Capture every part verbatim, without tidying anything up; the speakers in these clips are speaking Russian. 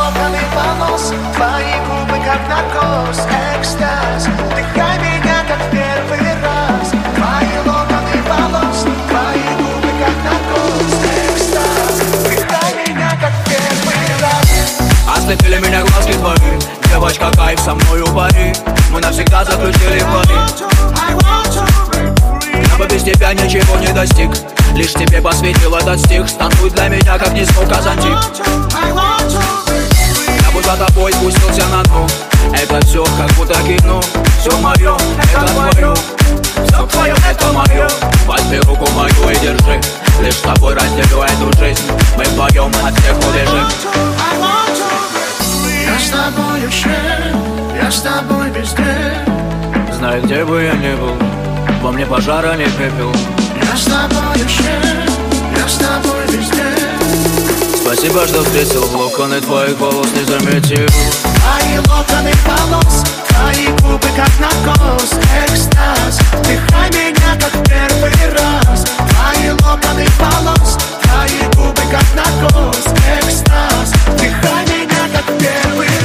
локоны волос, твои губы как наркоз, экстаз. Вдыхай меня как в первый раз. Твои локоны волос, твои губы как наркоз, экстаз. Вдыхай меня как в первый раз. Ослепили меня глазки твои, девочка, кайф со мною пари. Мы навсегда заключили пари. Я бы без тебя ничего не достиг. Лишь тебе посвятил этот стих. Станцуй для меня, как диско Казантик. Я бы за тобой спустился на дно. Это все как будто кино. Все мое, это твое. Все твое, это мое. Возьми руку мою и держи. Лишь с тобой разделю эту жизнь. Мы вдвоем от всех убежим. Я с тобой вообще, я с тобой везде. Знаю, где бы я ни был, во мне пожара не пепел. Я с тобой вообще, я с тобой везде. Спасибо, что встретил, локоны твоих волос не заметил. Твои локоны волос, твои губы как наркоз, экстаз. Вдыхай меня как в первый раз. Твои локоны волос, твои губы как наркоз, экстаз. Вдыхай меня как в первый раз.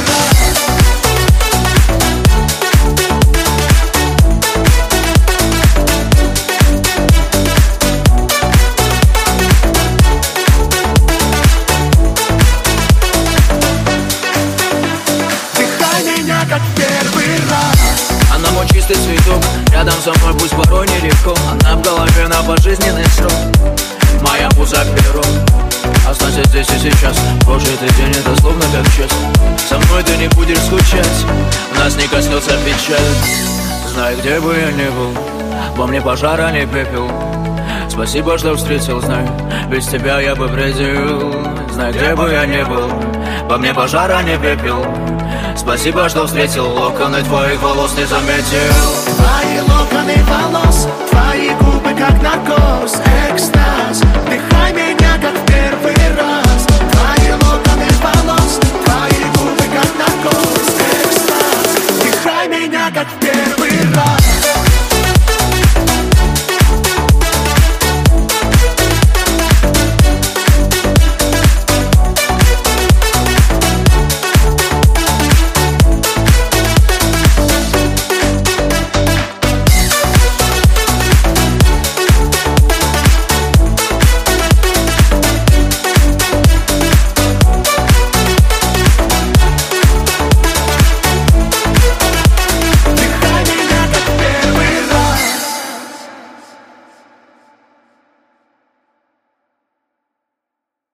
Как первый раз. Она мой чистый цветок, рядом со мной пусть порой нелегко. Она в голове на пожизненный срок. Моя муза перо, останься здесь и сейчас. Прожитый день это словно как час. Со мной ты не будешь скучать, нас не коснется печаль. Знай, где бы я ни был, во мне пожара не пепел. Спасибо, что встретил, знай, без тебя я бы бредил. Знай, где бы я ни был, во мне пожара не пепел. Спасибо, что встретил, локоны твоих волос не заметил. Твои локоны волос, твои губы как наркоз, экстаз. Вдыхай меня